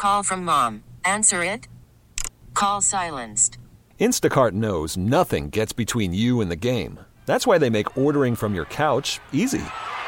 Call from mom. Answer it. Call silenced. Instacart knows nothing gets between you and the game. That's why they make ordering from your couch easy.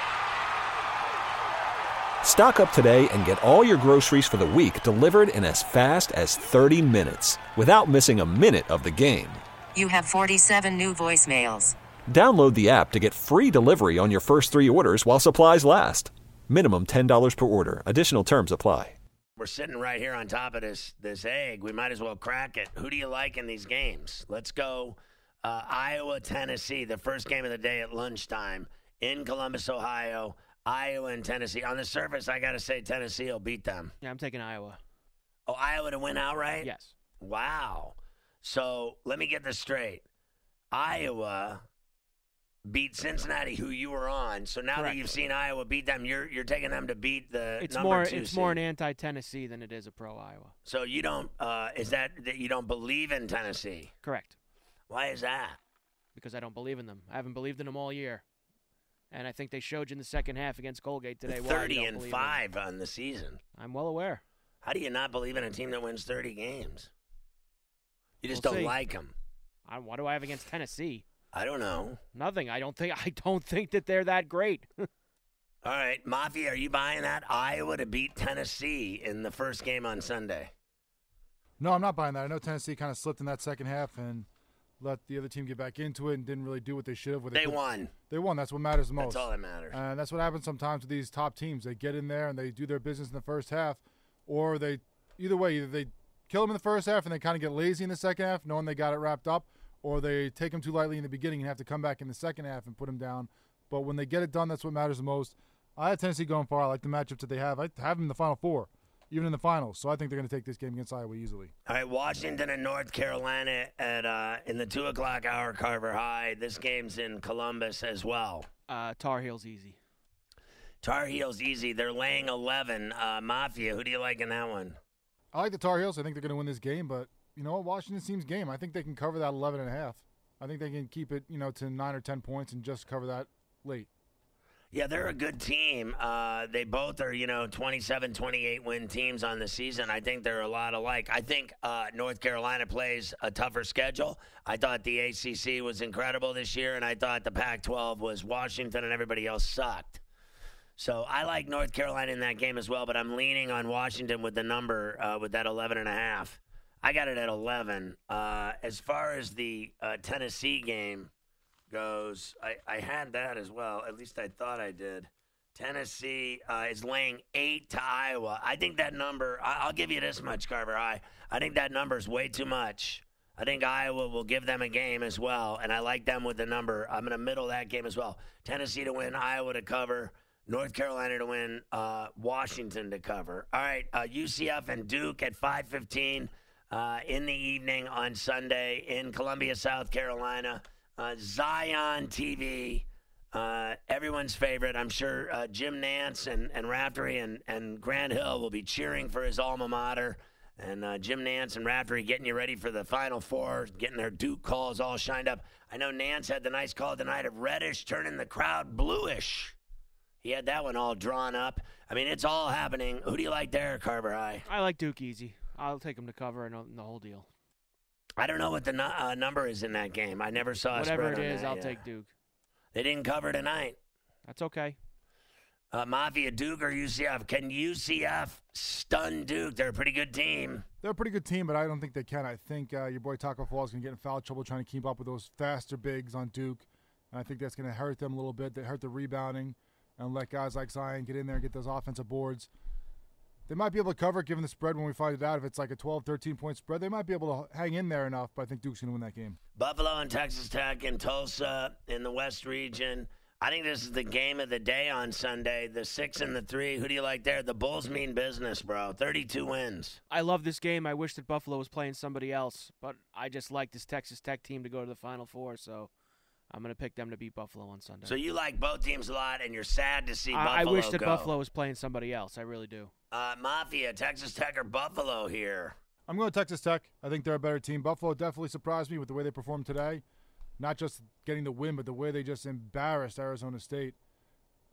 Stock up today and get all your groceries for the week delivered in as fast as 30 minutes without missing a minute of the game. You have 47 new voicemails. Download the app to get free delivery on your first 3 orders while supplies last. Minimum $10 per order. Additional terms apply. We're sitting right here on top of this egg. We might as well crack it. Who do you like in these games? Let's go Iowa, Tennessee, the first game of the day at lunchtime in Columbus, Ohio. Iowa and Tennessee. On the surface, I got to say Tennessee will beat them. Yeah, I'm taking Iowa. Oh, Iowa to win outright? Yes. Wow. So let me get this straight. Iowa beat Cincinnati, who you were on. So now that you've seen Iowa beat them, you're taking them to beat the number 2 It's seed. more an anti-Tennessee than it is a pro-Iowa. So you don't is that you don't believe in Tennessee? Correct. Why is that? Because I don't believe in them. I haven't believed in them all year. And I think they showed you in the second half against Colgate today. 30-5 on the season. I'm well aware. How do you not believe in a team that wins 30 games? You just don't like them. What do I have against Tennessee? I don't know. Nothing. I don't think that they're that great. All right, Mafia, are you buying that? Iowa to beat Tennessee in the first game on Sunday. No, I'm not buying that. I know Tennessee kind of slipped in that second half and let the other team get back into it and didn't really do what they should have. They won. They won. That's what matters the most. That's all that matters. And that's what happens sometimes with these top teams. They get in there and they do their business in the first half, or either they kill them in the first half and they kind of get lazy in the second half, knowing they got it wrapped up, or they take them too lightly in the beginning and have to come back in the second half and put them down. But when they get it done, that's what matters the most. I had Tennessee going far. I like the matchups that they have. I have them in the Final Four, even in the finals. So I think they're going to take this game against Iowa easily. All right, Washington and North Carolina in the 2 o'clock hour, Carver High. This game's in Columbus as well. Tar Heels easy. Tar Heels easy. They're laying 11. Mafia, who do you like in that one? I like the Tar Heels. I think they're going to win this game, but you know what? Washington's team's game. I think they can cover that 11.5. I think they can keep it, to 9 or 10 points and just cover that late. Yeah, they're a good team. They both are, 27, 28 win teams on the season. I think they're a lot alike. I think North Carolina plays a tougher schedule. I thought the ACC was incredible this year, and I thought the Pac-12 was Washington and everybody else sucked. So I like North Carolina in that game as well, but I'm leaning on Washington with the number, with that 11.5. I got it at 11. As far as the Tennessee game goes, I had that as well. At least I thought I did. Tennessee is laying 8 to Iowa. I think that number, I'll give you this much, Carver High. I think that number is way too much. I think Iowa will give them a game as well, and I like them with the number. I'm going to middle that game as well. Tennessee to win, Iowa to cover, North Carolina to win, Washington to cover. All right, UCF and Duke at 5:15 in the evening on Sunday in Columbia, South Carolina. Zion TV, everyone's favorite. I'm sure Jim Nance and Raftery and Grant Hill will be cheering for his alma mater. And Jim Nance and Raftery getting you ready for the Final Four, getting their Duke calls all shined up. I know Nance had the nice call tonight of reddish turning the crowd bluish. He had that one all drawn up. I mean, it's all happening. Who do you like there, Carver High? I like Duke easy. I'll take them to cover and the whole deal. I don't know what the number is in that game. I never saw a spread on that. Whatever it is, I'll take Duke. They didn't cover tonight. That's okay. Mafia, Duke or UCF? Can UCF stun Duke? They're a pretty good team. They're a pretty good team, but I don't think they can. I think your boy Taco Fall is going to get in foul trouble trying to keep up with those faster bigs on Duke. And I think that's going to hurt them a little bit. They hurt the rebounding and let guys like Zion get in there and get those offensive boards. They might be able to cover it given the spread when we find it out. If it's like a 12, 13-point spread, they might be able to hang in there enough, but I think Duke's going to win that game. Buffalo and Texas Tech and Tulsa in the West region. I think this is the game of the day on Sunday, the 6 and the 3. Who do you like there? The Bulls mean business, bro. 32 wins. I love this game. I wish that Buffalo was playing somebody else, but I just like this Texas Tech team to go to the Final Four, so I'm going to pick them to beat Buffalo on Sunday. So you like both teams a lot, and you're sad to see Buffalo I wish that go. Buffalo was playing somebody else. I really do. Mafia, Texas Tech or Buffalo here? I'm going to Texas Tech. I think they're a better team. Buffalo definitely surprised me with the way they performed today. Not just getting the win, but the way they just embarrassed Arizona State.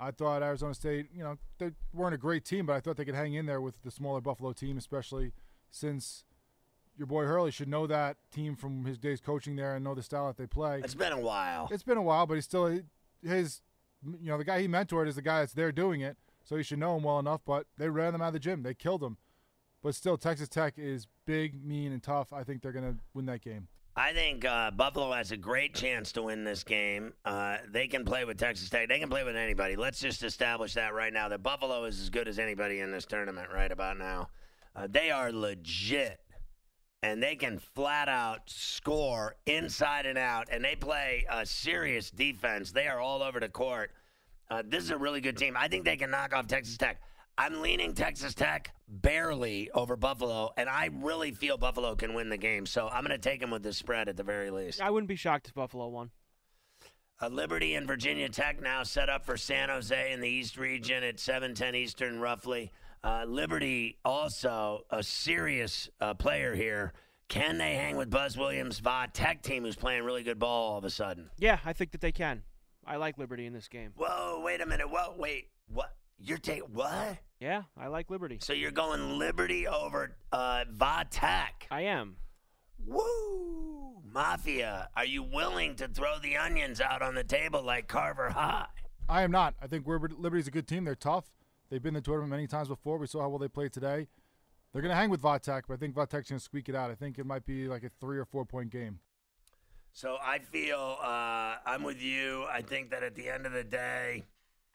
I thought Arizona State, they weren't a great team, but I thought they could hang in there with the smaller Buffalo team, especially since your boy Hurley should know that team from his days coaching there and know the style that they play. It's been a while. It's been a while, but he's still the guy he mentored is the guy that's there doing it, so he should know him well enough. But they ran them out of the gym. They killed him. But still, Texas Tech is big, mean, and tough. I think they're going to win that game. I think Buffalo has a great chance to win this game. They can play with Texas Tech. They can play with anybody. Let's just establish that right now, that Buffalo is as good as anybody in this tournament right about now. They are legit. And they can flat out score inside and out, and they play a serious defense. They are all over the court. This is a really good team. I think they can knock off Texas Tech. I'm leaning Texas Tech barely over Buffalo, and I really feel Buffalo can win the game. So I'm going to take them with the spread at the very least. I wouldn't be shocked if Buffalo won. Liberty and Virginia Tech now set up for San Jose in the East region at 7:10 Eastern roughly. Liberty also a serious player here. Can they hang with Buzz Williams' Va Tech team who's playing really good ball all of a sudden? Yeah, I think that they can. I like Liberty in this game. Whoa, wait a minute. Whoa, wait. What? You're taking what? Yeah, I like Liberty. So you're going Liberty over Va Tech? I am. Woo! Mafia, are you willing to throw the onions out on the table like Carver High? I am not. I think Liberty's a good team. They're tough. They've been in the tournament many times before. We saw how well they played today. They're going to hang with Va Tech, but I think Va Tech's going to squeak it out. I think it might be like a 3 or 4 point game. So I feel I'm with you. I think that at the end of the day,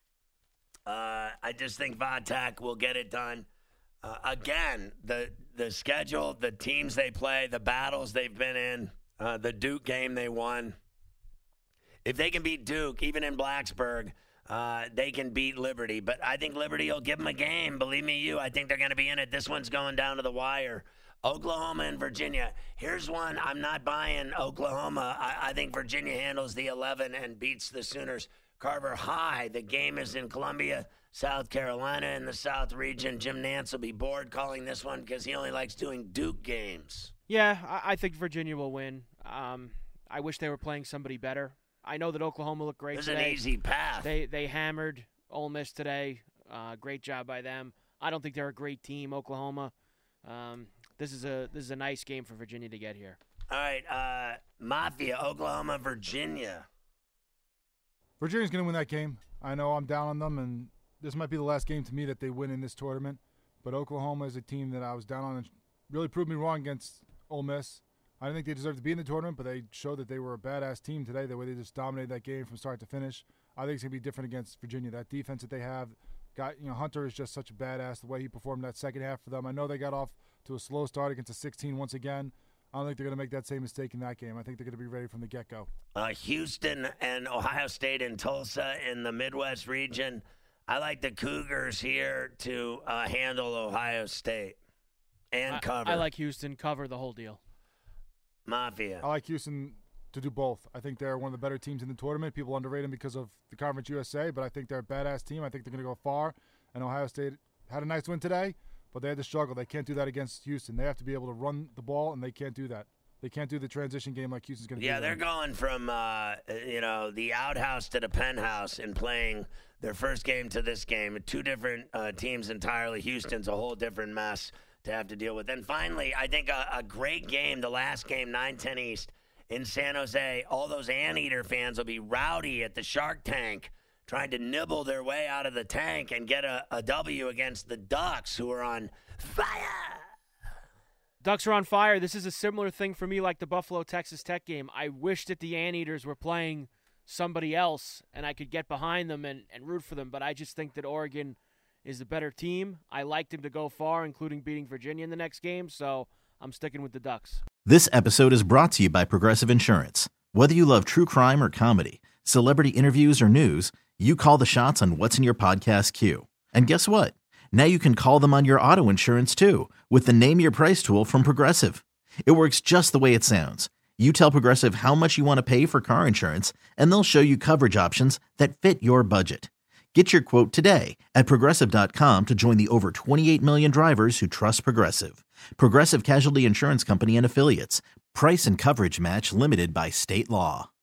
I just think Va Tech will get it done. Again, the schedule, the teams they play, the battles they've been in, the Duke game they won. If they can beat Duke, even in Blacksburg, they can beat Liberty. But I think Liberty will give them a game. Believe me, I think they're going to be in it. This one's going down to the wire. Oklahoma and Virginia. Here's one. I'm not buying Oklahoma. I think Virginia handles the 11 and beats the Sooners. Carver High. The game is in Columbia, South Carolina in the South region. Jim Nantz will be bored calling this one because he only likes doing Duke games. Yeah, I think Virginia will win. I wish they were playing somebody better. I know that Oklahoma looked great today. It's an easy path. They hammered Ole Miss today. Great job by them. I don't think they're a great team, Oklahoma. This is a nice game for Virginia to get here. All right, Mafia, Oklahoma, Virginia. Virginia's going to win that game. I know I'm down on them, and this might be the last game to me that they win in this tournament. But Oklahoma is a team that I was down on and really proved me wrong against Ole Miss. I didn't think they deserved to be in the tournament, but they showed that they were a badass team today, the way they just dominated that game from start to finish. I think it's going to be different against Virginia. That defense that they have, Hunter is just such a badass, the way he performed that second half for them. I know they got off to a slow start against a 16 once again. I don't think they're going to make that same mistake in that game. I think they're going to be ready from the get-go. Houston and Ohio State and Tulsa in the Midwest region. I like the Cougars here to handle Ohio State and cover. I like Houston, cover the whole deal. Mafia. I like Houston to do both. I think they're one of the better teams in the tournament. People underrate them because of the Conference USA, but I think they're a badass team. I think they're going to go far. And Ohio State had a nice win today, but they had to struggle. They can't do that against Houston. They have to be able to run the ball, and they can't do that. They can't do the transition game like Houston's going to do. Yeah, they're going from the outhouse to the penthouse and playing their first game to this game. Two different teams entirely. Houston's a whole different mess to have to deal with. And finally, I think a great game, the last game, 9-10 East in San Jose. All those Anteater fans will be rowdy at the Shark Tank trying to nibble their way out of the tank and get a W against the Ducks, who are on fire. Ducks are on fire. This is a similar thing for me like the Buffalo-Texas Tech game. I wish that the Anteaters were playing somebody else and I could get behind them and root for them, but I just think that Oregon is the better team. I liked him to go far, including beating Virginia in the next game, so I'm sticking with the Ducks. This episode is brought to you by Progressive Insurance. Whether you love true crime or comedy, celebrity interviews or news, you call the shots on what's in your podcast queue. And guess what? Now you can call them on your auto insurance too with the Name Your Price tool from Progressive. It works just the way it sounds. You tell Progressive how much you want to pay for car insurance, and they'll show you coverage options that fit your budget. Get your quote today at Progressive.com to join the over 28 million drivers who trust Progressive. Progressive Casualty Insurance Company and Affiliates. Price and coverage match limited by state law.